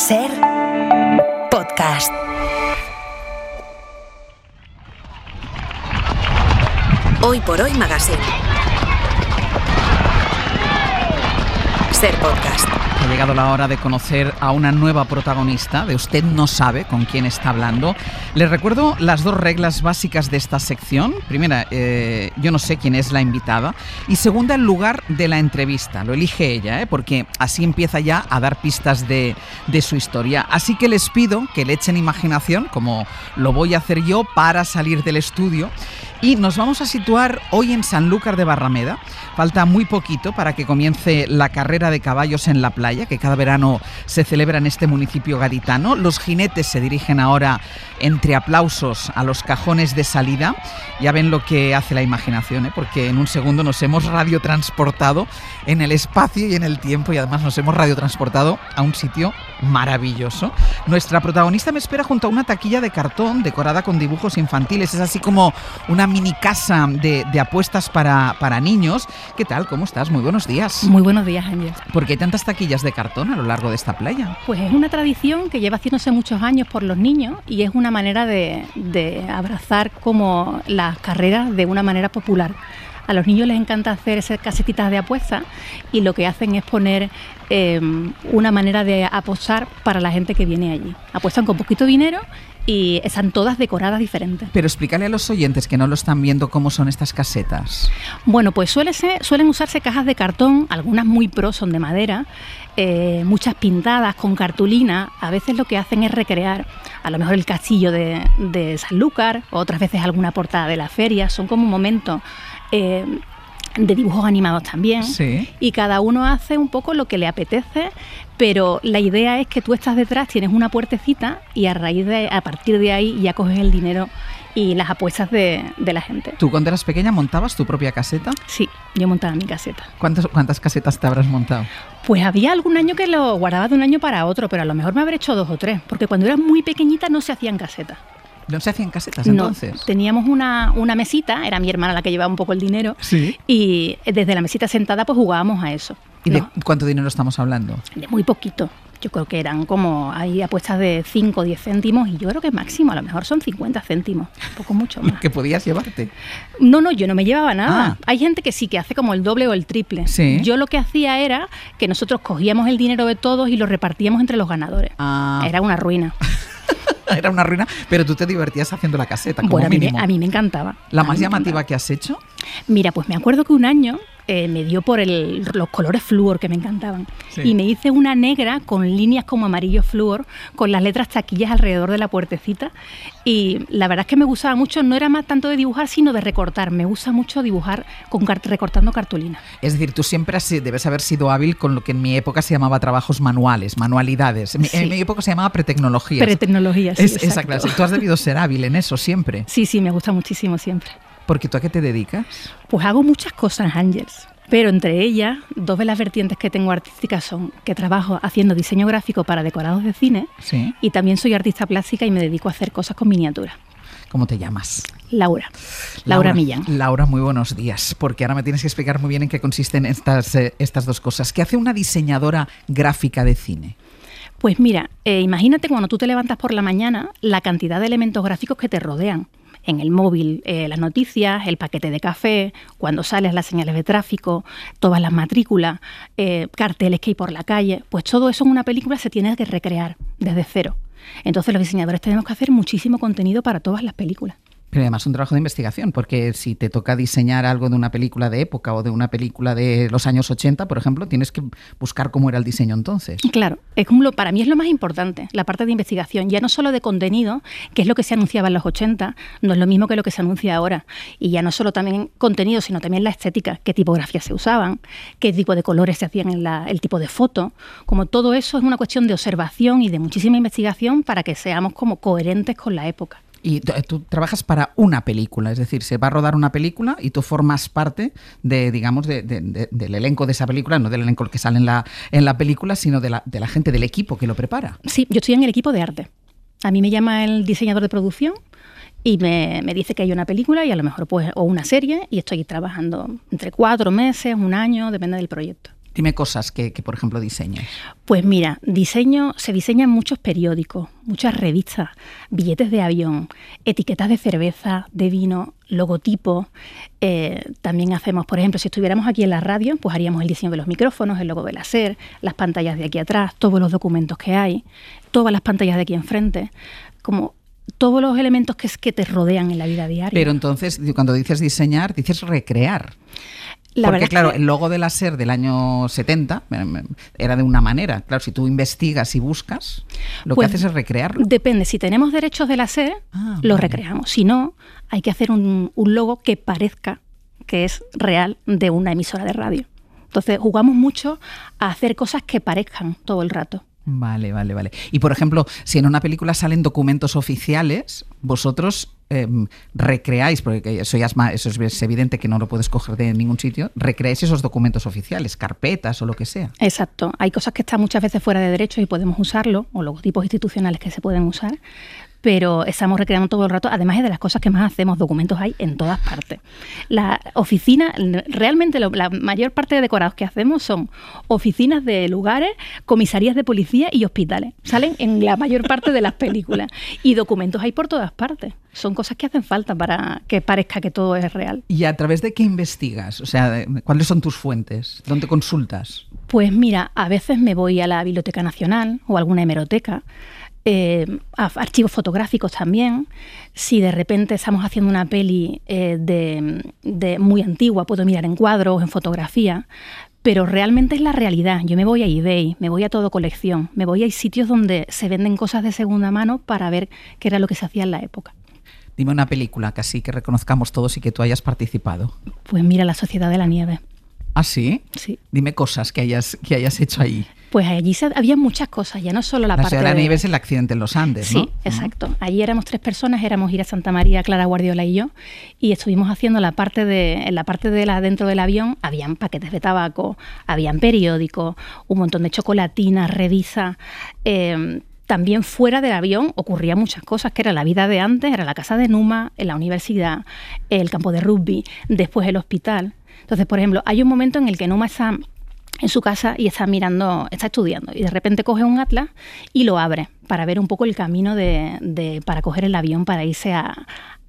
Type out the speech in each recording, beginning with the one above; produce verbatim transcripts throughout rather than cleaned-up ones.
Ser podcast. Hoy por Hoy Magazine. Ser podcast. Ha llegado la hora de conocer a una nueva protagonista de Usted no sabe con quién está hablando. Les recuerdo las dos reglas básicas de esta sección. Primera, eh, yo no sé quién es la invitada. Y segunda, el lugar de la entrevista. Lo elige ella, ¿eh? Porque así empieza ya a dar pistas de, de su historia. Así que les pido que le echen imaginación, como lo voy a hacer yo, para salir del estudio. Y nos vamos a situar hoy en Sanlúcar de Barrameda. Falta muy poquito para que comience la carrera de caballos en la playa, que cada verano se celebra en este municipio gaditano. Los jinetes se dirigen ahora entre aplausos a los cajones de salida. Ya ven lo que hace la imaginación, ¿eh? Porque en un segundo nos hemos radiotransportado en el espacio y en el tiempo, y además nos hemos radiotransportado a un sitio maravilloso. Nuestra protagonista me espera junto a una taquilla de cartón decorada con dibujos infantiles. Es así como una mini casa de, de apuestas para, para niños. ¿Qué tal? ¿Cómo estás? Muy buenos días. Muy buenos días, Ángel. ¿Por qué hay tantas taquillas de cartón a lo largo de esta playa? Pues es una tradición que lleva haciéndose muchos años por los niños y es una manera de, de abrazar como las carreras de una manera popular. A los niños les encanta hacer esas casetitas de apuestas y lo que hacen es poner eh, una manera de apostar para la gente que viene allí. Apuestan con poquito dinero y están todas decoradas diferentes. Pero explícale a los oyentes que no lo están viendo cómo son estas casetas. Bueno, pues suele ser, suelen usarse cajas de cartón, algunas muy pro son de madera, eh, muchas pintadas con cartulina. A veces lo que hacen es recrear a lo mejor el castillo de, de Sanlúcar, otras veces alguna portada de la feria. Son como momentos eh, de dibujos animados también, sí. Y cada uno hace un poco lo que le apetece, pero la idea es que tú estás detrás, tienes una puertecita y a raíz de, a partir de ahí ya coges el dinero y las apuestas de, de la gente. ¿Tú cuando eras pequeña montabas tu propia caseta? Sí, yo montaba mi caseta. ¿Cuántas, cuántas casetas te habrás montado? Pues había algún año que lo guardaba de un año para otro, pero a lo mejor me habré hecho dos o tres, porque cuando era muy pequeñita no se hacían casetas. ¿No se hacían casetas entonces? No, teníamos una, una mesita, era mi hermana la que llevaba un poco el dinero, ¿sí? Y desde la mesita sentada pues jugábamos a eso. ¿Y de ¿no? cuánto dinero estamos hablando? De muy poquito. Yo creo que eran como, hay apuestas de cinco o diez céntimos y yo creo que máximo, a lo mejor son cincuenta céntimos, un poco mucho más. ¿Que podías llevarte? No, no, yo no me llevaba nada. Ah. Hay gente que sí, que hace como el doble o el triple. ¿Sí? Yo lo que hacía era que nosotros cogíamos el dinero de todos y lo repartíamos entre los ganadores. Ah. Era una ruina. Era una ruina, pero tú te divertías haciendo la caseta, como bueno, mínimo. A mí, a mí me encantaba. ¿La más llamativa que has hecho? Mira, pues me acuerdo que un año eh, me dio por el, los colores flúor que me encantaban. Sí. Y me hice una negra con líneas como amarillo flúor, con las letras taquillas alrededor de la puertecita. Y la verdad es que me gustaba mucho, no era más tanto de dibujar, sino de recortar. Me gusta mucho dibujar con recortando cartulina. Es decir, tú siempre has, debes haber sido hábil con lo que en mi época se llamaba trabajos manuales, manualidades. En, sí. en mi época se llamaba pretecnologías. Pretecnologías, sí, es, exacto. exacto. Tú has debido ser hábil en eso siempre. Sí, sí, me gusta muchísimo siempre. ¿Porque tú a qué te dedicas? Pues hago muchas cosas, Ángels. Pero entre ellas, dos de las vertientes que tengo artísticas son que trabajo haciendo diseño gráfico para decorados de cine, ¿sí? Y también soy artista plástica y me dedico a hacer cosas con miniaturas. ¿Cómo te llamas? Laura. Laura, Laura Millán. Laura, muy buenos días, porque ahora me tienes que explicar muy bien en qué consisten estas, eh, estas dos cosas. ¿Qué hace una diseñadora gráfica de cine? Pues mira, eh, imagínate cuando tú te levantas por la mañana, la cantidad de elementos gráficos que te rodean. En el móvil, eh, las noticias, el paquete de café, cuando sales las señales de tráfico, todas las matrículas, eh, carteles que hay por la calle, pues todo eso en una película se tiene que recrear desde cero. Entonces los diseñadores tenemos que hacer muchísimo contenido para todas las películas. Pero además un trabajo de investigación, porque si te toca diseñar algo de una película de época o de una película de los años ochenta, por ejemplo, tienes que buscar cómo era el diseño entonces. Claro, es como lo, para mí es lo más importante, la parte de investigación, ya no solo de contenido, que es lo que se anunciaba en los ochenta, no es lo mismo que lo que se anuncia ahora, y ya no solo también contenido, sino también la estética, qué tipografías se usaban, qué tipo de colores se hacían en la, el tipo de foto, como todo eso es una cuestión de observación y de muchísima investigación para que seamos como coherentes con la época. Y tú, tú trabajas para una película, es decir, se va a rodar una película y tú formas parte de, digamos, de, de, de, del elenco de esa película, no del elenco que sale en la, en la película, sino de la, de la gente del equipo que lo prepara. Sí, yo estoy en el equipo de arte. A mí me llama el diseñador de producción y me, me dice que hay una película y a lo mejor pues o una serie y estoy trabajando entre cuatro meses, un año, depende del proyecto. Dime cosas que, que por ejemplo, diseñes. Pues mira, diseño, se diseñan muchos periódicos, muchas revistas, billetes de avión, etiquetas de cerveza, de vino, logotipos. Eh, también hacemos, por ejemplo, si estuviéramos aquí en la radio, pues haríamos el diseño de los micrófonos, el logo de la SER, las pantallas de aquí atrás, todos los documentos que hay, todas las pantallas de aquí enfrente, como todos los elementos que, es que te rodean en la vida diaria. Pero entonces, cuando dices diseñar, dices recrear. La Porque claro, que... el logo de la SER del año setenta era de una manera. Claro, si tú investigas y buscas, lo pues, que haces es recrearlo. Depende, si tenemos derechos de la SER, ah, lo vale. recreamos. Si no, hay que hacer un, un logo que parezca que es real de una emisora de radio. Entonces, jugamos mucho a hacer cosas que parezcan todo el rato. Vale, vale, vale. Y por ejemplo, si en una película salen documentos oficiales, vosotros eh, recreáis, porque eso ya es, más, eso es evidente que no lo puedes coger de ningún sitio, recreáis esos documentos oficiales, carpetas o lo que sea. Exacto. Hay cosas que están muchas veces fuera de derecho y podemos usarlo, o logotipos institucionales que se pueden usar, pero estamos recreando todo el rato, además es de las cosas que más hacemos, documentos hay en todas partes. La oficina, realmente lo, la mayor parte de decorados que hacemos son oficinas de lugares, comisarías de policía y hospitales. Salen en la mayor parte de las películas. Y documentos hay por todas partes. Son cosas que hacen falta para que parezca que todo es real. ¿Y a través de qué investigas? O sea, ¿cuáles son tus fuentes? ¿Dónde consultas? Pues mira, a veces me voy a la Biblioteca Nacional o a alguna hemeroteca. Eh, archivos fotográficos también. Si de repente estamos haciendo una peli eh, de, de muy antigua, puedo mirar en cuadros, en fotografía, pero realmente es la realidad. Yo me voy a eBay, me voy a Todo Colección, me voy a sitios donde se venden cosas de segunda mano para ver qué era lo que se hacía en la época. Dime una película que así que reconozcamos todos y que tú hayas participado. Pues mira, La Sociedad de la Nieve. ¿Ah, sí? Sí. Dime cosas que hayas, que hayas hecho ahí. Pues allí se, había muchas cosas, ya no solo la, la parte de... La Nieve es el accidente en los Andes, ¿no? Sí, exacto. Allí éramos tres personas, éramos Ira Santamaría, Clara Guardiola y yo, y estuvimos haciendo la parte de, en la parte de la dentro del avión, habían paquetes de tabaco, habían periódicos, un montón de chocolatinas, revistas. Eh, también fuera del avión ocurrían muchas cosas, que era la vida de antes, era la casa de Numa, en la universidad, el campo de rugby, después el hospital. Entonces, por ejemplo, hay un momento en el que Numa está en su casa y está mirando, está estudiando, y de repente coge un atlas y lo abre para ver un poco el camino de, de para coger el avión para irse a,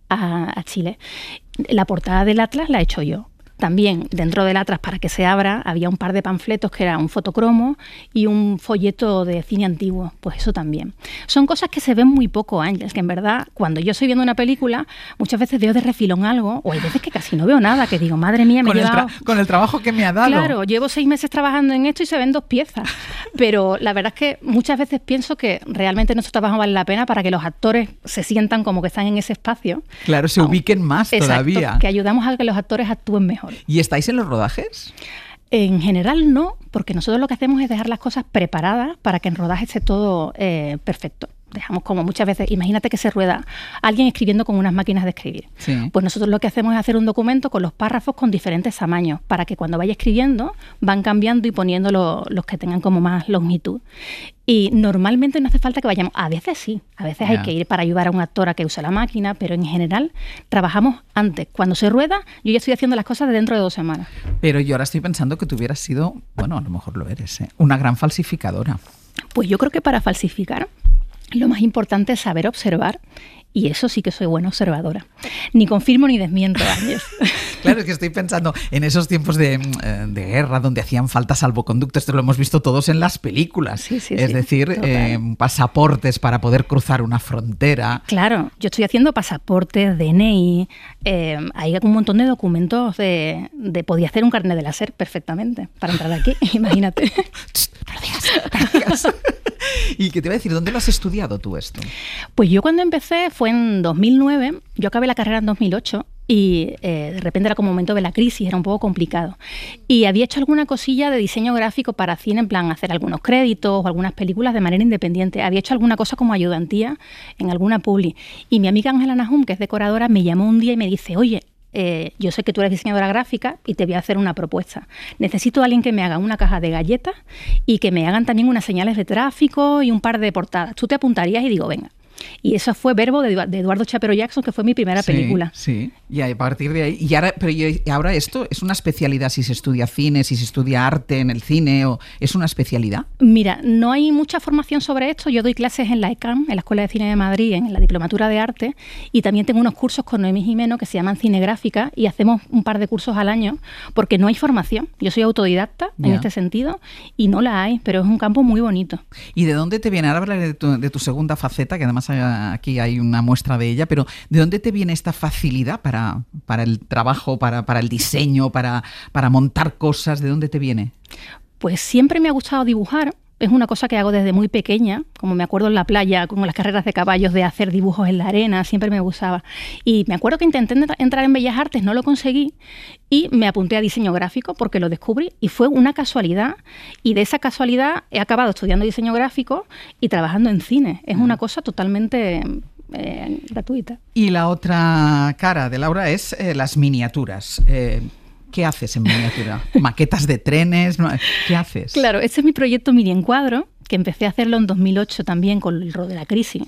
a, a Chile. La portada del atlas la he hecho yo. También dentro del atlas, para que se abra, había un par de panfletos que era un fotocromo y un folleto de cine antiguo, pues eso también. Son cosas que se ven muy poco, Ángeles, que en verdad, cuando yo estoy viendo una película, muchas veces veo de refilón algo, o hay veces que casi no veo nada, que digo, madre mía, me he llevado... Con el trabajo que me ha dado. Claro, llevo seis meses trabajando en esto y se ven dos piezas. Pero la verdad es que muchas veces pienso que realmente nuestro trabajo vale la pena para que los actores se sientan como que están en ese espacio. Claro, se ubiquen más Exacto, todavía. Que ayudamos a que los actores actúen mejor. ¿Y estáis en los rodajes? En general no, porque nosotros lo que hacemos es dejar las cosas preparadas para que en rodaje esté todo eh, perfecto. Dejamos como muchas veces, imagínate que se rueda alguien escribiendo con unas máquinas de escribir. Sí. Pues nosotros lo que hacemos es hacer un documento con los párrafos con diferentes tamaños, para que cuando vaya escribiendo van cambiando y poniendo lo, los que tengan como más longitud. Y normalmente no hace falta que vayamos, a veces sí, a veces yeah. hay que ir para ayudar a un actor a que use la máquina, pero en general trabajamos antes. Cuando se rueda, yo ya estoy haciendo las cosas de dentro de dos semanas. Pero yo ahora estoy pensando que tú hubieras sido, bueno, a lo mejor lo eres, ¿eh? una gran falsificadora. Pues yo creo que para falsificar lo más importante es saber observar, y eso sí que soy buena observadora. Ni confirmo ni desmiento, Ángel. Claro, es que estoy pensando en esos tiempos de, de guerra donde hacían falta salvoconductos. Esto lo hemos visto todos en las películas. Sí, sí, es sí, decir, eh, pasaportes para poder cruzar una frontera. Claro, yo estoy haciendo pasaportes, D N I, eh, hay un montón de documentos de, de... Podía hacer un carnet de la SER perfectamente para entrar aquí, imagínate. No lo digas, no lo digas. ¿Y qué te iba a decir? ¿Dónde lo has estudiado tú esto? Pues yo cuando empecé fue en dos mil nueve, yo acabé la carrera en dos mil ocho y eh, de repente era como un momento de la crisis, era un poco complicado. Y había hecho alguna cosilla de diseño gráfico para cine, en plan hacer algunos créditos o algunas películas de manera independiente. Había hecho alguna cosa como ayudantía en alguna publi. Y mi amiga Ángela Nahum, que es decoradora, me llamó un día y me dice, oye, Eh, yo sé que tú eres diseñadora gráfica y te voy a hacer una propuesta. Necesito a alguien que me haga una caja de galletas y que me hagan también unas señales de tráfico y un par de portadas. ¿Tú te apuntarías? Y digo, venga. Y eso fue Verbo de, de Eduardo Chapero Jackson, que fue mi primera sí, película. Sí, y a partir de ahí... Y ahora, pero y ahora esto es una especialidad, si se estudia cine, si se estudia arte en el cine, o ¿es una especialidad? Mira, no hay mucha formación sobre esto. Yo doy clases en la ECAM, en la Escuela de Cine de Madrid, en la Diplomatura de Arte, y también tengo unos cursos con Noemí Jimeno que se llaman Cinegráfica, y hacemos un par de cursos al año, porque no hay formación. Yo soy autodidacta en Ya. este sentido, y no la hay, pero es un campo muy bonito. ¿Y de dónde te viene? Ahora hablaré de tu, de tu segunda faceta, que además hay, aquí hay una muestra de ella, pero ¿de dónde te viene esta facilidad para, para el trabajo, para, para el diseño, para, para montar cosas? ¿De dónde te viene? Pues siempre me ha gustado dibujar. Es una cosa que hago desde muy pequeña, como me acuerdo en la playa, con las carreras de caballos, de hacer dibujos en la arena, siempre me gustaba. Y me acuerdo que intenté entrar en Bellas Artes, no lo conseguí, y me apunté a diseño gráfico porque lo descubrí y fue una casualidad. Y de esa casualidad he acabado estudiando diseño gráfico y trabajando en cine. Es una cosa totalmente eh, gratuita. Y la otra cara de Laura es eh, las miniaturas. Eh, ¿Qué haces en miniatura? ¿Maquetas de trenes? ¿Qué haces? Claro, este es mi proyecto Mini Encuadro, que empecé a hacerlo en dos mil ocho también con el rol de la crisis.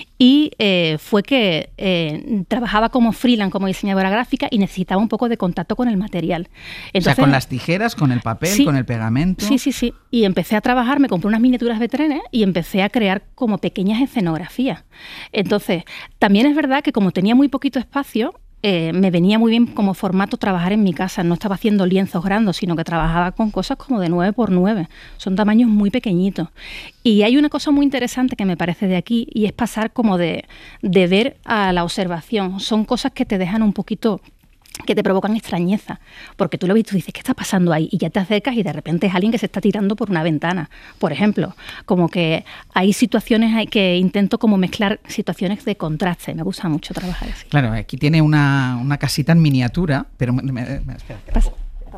Y eh, fue que eh, trabajaba como freelance, como diseñadora gráfica, y necesitaba un poco de contacto con el material. Entonces, o sea, con las tijeras, con el papel, sí, con el pegamento. Sí, sí, sí. Y empecé a trabajar, me compré unas miniaturas de trenes y empecé a crear como pequeñas escenografías. Entonces, también es verdad que como tenía muy poquito espacio, Eh, me venía muy bien como formato trabajar en mi casa. No estaba haciendo lienzos grandes, sino que trabajaba con cosas como de nueve por nueve. Son tamaños muy pequeñitos. Y hay una cosa muy interesante que me parece de aquí, y es pasar como de, de ver a la observación. Son cosas que te dejan un poquito, que te provocan extrañeza, porque tú lo ves y tú dices, ¿qué está pasando ahí? Y ya te acercas y de repente es alguien que se está tirando por una ventana, por ejemplo. Como que hay situaciones hay que intento como mezclar situaciones de contraste. Me gusta mucho trabajar así. Claro, aquí tiene una, una casita en miniatura, pero... Me, me, espera, Pasa.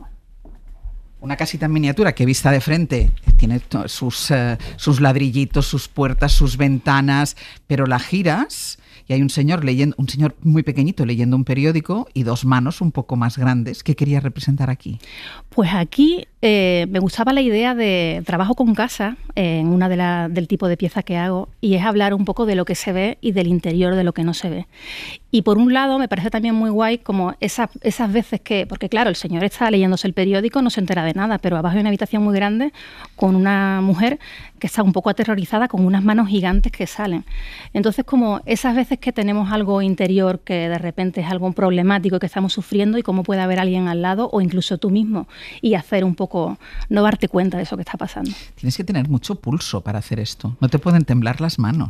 Una casita en miniatura que vista de frente tiene sus, uh, sus ladrillitos, sus puertas, sus ventanas, pero la giras y hay un señor leyendo, un señor muy pequeñito leyendo un periódico y dos manos un poco más grandes. ¿Qué quería representar aquí? Pues aquí eh, me gustaba la idea de trabajo con casa eh, en una de la, del tipo de pieza que hago, y es hablar un poco de lo que se ve y del interior de lo que no se ve. Y por un lado me parece también muy guay como esas, esas veces que, porque claro, el señor está leyéndose el periódico, no se entera de nada, pero abajo hay una habitación muy grande con una mujer que está un poco aterrorizada con unas manos gigantes que salen. Entonces, como esas veces que tenemos algo interior que de repente es algo problemático que estamos sufriendo, y cómo puede haber alguien al lado o incluso tú mismo, y hacer un poco, no darte cuenta de eso que está pasando. Tienes que tener mucho pulso para hacer esto. No te pueden temblar las manos.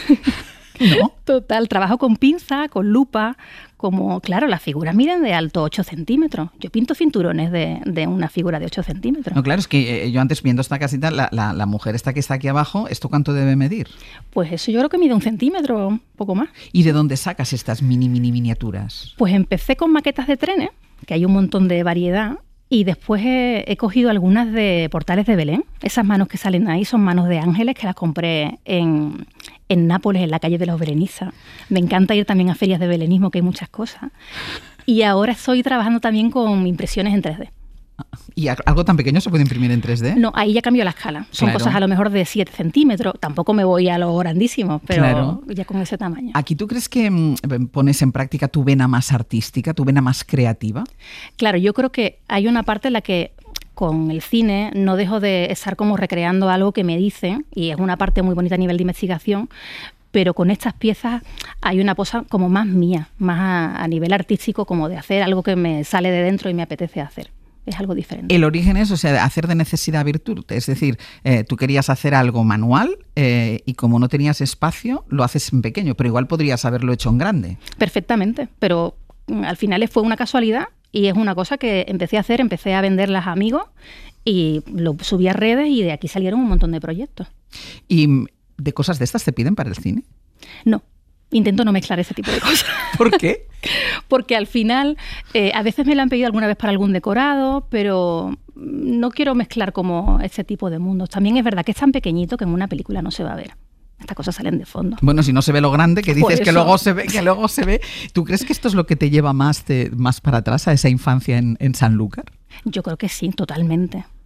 ¿No? Total, trabajo con pinza, con lupa, como, claro, las figuras miden de alto ocho centímetros. Yo pinto cinturones de, de una figura de ocho centímetros. No, claro, es que eh, yo antes viendo esta casita, la, la, la mujer esta que está aquí abajo, ¿esto cuánto debe medir? Pues eso yo creo que mide un centímetro, un poco más. ¿Y de dónde sacas estas mini, mini miniaturas? Pues empecé con maquetas de trenes, que hay un montón de variedad, y después he, he cogido algunas de Portales de Belén. Esas manos que salen ahí son manos de ángeles que las compré en, en Nápoles, en la calle de los Belenistas. Me encanta ir también a ferias de belenismo, que hay muchas cosas. Y ahora estoy trabajando también con impresiones en tres D. ¿Y algo tan pequeño se puede imprimir en tres D? No, ahí ya cambió la escala. Son Claro. cosas a lo mejor de siete centímetros. Tampoco me voy a lo grandísimo, pero Claro. ya con ese tamaño. ¿Aquí tú crees que mm, pones en práctica tu vena más artística, tu vena más creativa? Claro, yo creo que hay una parte en la que con el cine no dejo de estar como recreando algo que me dicen, y es una parte muy bonita a nivel de investigación, pero con estas piezas hay una cosa como más mía, más a, a nivel artístico, como de hacer algo que me sale de dentro y me apetece hacer. Es algo diferente. El origen es, o sea, hacer de necesidad virtud. Es decir, eh, tú querías hacer algo manual eh, y como no tenías espacio, lo haces en pequeño, pero igual podrías haberlo hecho en grande. Perfectamente, pero mm, al final fue una casualidad y es una cosa que empecé a hacer, empecé a venderlas a amigos y lo subí a redes, y de aquí salieron un montón de proyectos. ¿Y mm, de cosas de estas te piden para el cine? No, intento no mezclar ese tipo de cosas. ¿Por qué? Porque al final, eh, a veces me lo han pedido alguna vez para algún decorado, pero no quiero mezclar como este tipo de mundos. También es verdad que es tan pequeñito que en una película no se va a ver. Estas cosas salen de fondo. Bueno, si no se ve lo grande, que dices Por que eso. luego se ve, que luego se ve. ¿Tú crees que esto es lo que te lleva más, te- más para atrás a esa infancia en, en Sanlúcar? Yo creo que sí, totalmente.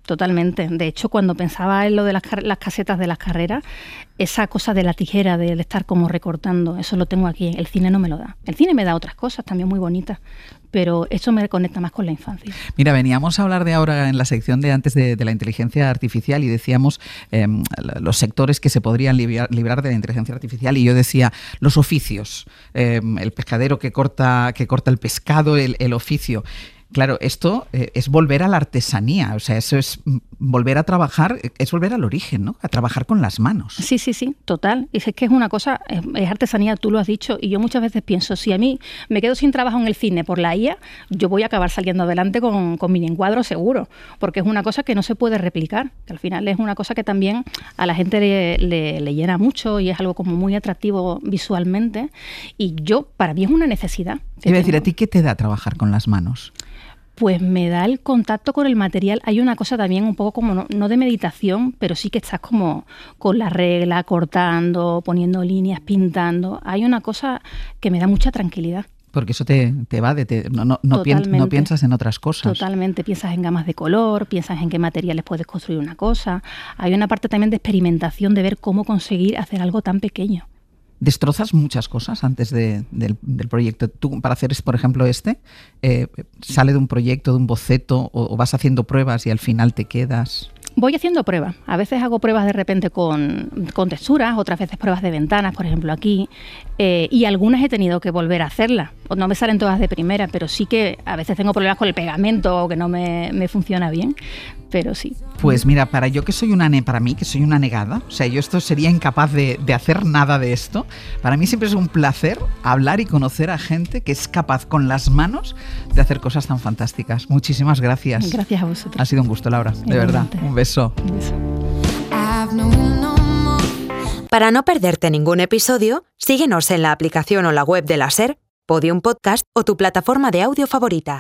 totalmente. De hecho, cuando pensaba en lo de las, las casetas de las carreras, esa cosa de la tijera, de estar como recortando, eso lo tengo aquí. El cine no me lo da. El cine me da otras cosas también muy bonitas, pero eso me conecta más con la infancia. Mira, veníamos a hablar de ahora en la sección de antes de, de la inteligencia artificial y decíamos eh, los sectores que se podrían librar, librar de la inteligencia artificial, y yo decía los oficios, eh, el pescadero que corta, que corta el pescado, el, el oficio. Claro, esto eh, es volver a la artesanía, o sea, eso es volver a trabajar, es volver al origen, ¿no? A trabajar con las manos. Sí, sí, sí, total. Y es que es una cosa, es, es artesanía, tú lo has dicho, y yo muchas veces pienso, si a mí me quedo sin trabajo en el cine por la I A, yo voy a acabar saliendo adelante con, con mi encuadro seguro, porque es una cosa que no se puede replicar, que al final es una cosa que también a la gente le, le, le llena mucho y es algo como muy atractivo visualmente, y yo, para mí es una necesidad. Iba a decir, ¿a ti qué te da trabajar con las manos? Pues me da el contacto con el material. Hay una cosa también un poco como, no, no de meditación, pero sí que estás como con la regla, cortando, poniendo líneas, pintando. Hay una cosa que me da mucha tranquilidad. Porque eso te, te va, de, te, no, no, no, piens, no piensas en otras cosas. Totalmente, piensas en gamas de color, piensas en qué materiales puedes construir una cosa. Hay una parte también de experimentación, de ver cómo conseguir hacer algo tan pequeño. ¿Destrozas muchas cosas antes de, del, del proyecto? Tú, para hacer, por ejemplo, este, eh, ¿sale de un proyecto, de un boceto, o, o vas haciendo pruebas y al final te quedas? Voy haciendo pruebas. A veces hago pruebas de repente con, con texturas, otras veces pruebas de ventanas, por ejemplo aquí, eh, y algunas he tenido que volver a hacerlas. No me salen todas de primera, pero sí que a veces tengo problemas con el pegamento o que no me, me funciona bien, pero sí. Pues mira, para yo que soy una ne, para mí que soy una negada, o sea, yo esto sería incapaz de, de hacer nada de esto. Para mí siempre es un placer hablar y conocer a gente que es capaz con las manos de hacer cosas tan fantásticas. Muchísimas gracias. Gracias a vosotros. Ha sido un gusto, Laura, de Igualmente. verdad. Un beso. Un beso. Para no perderte ningún episodio, síguenos en la aplicación o la web de la SER, Podium Podcast o tu plataforma de audio favorita.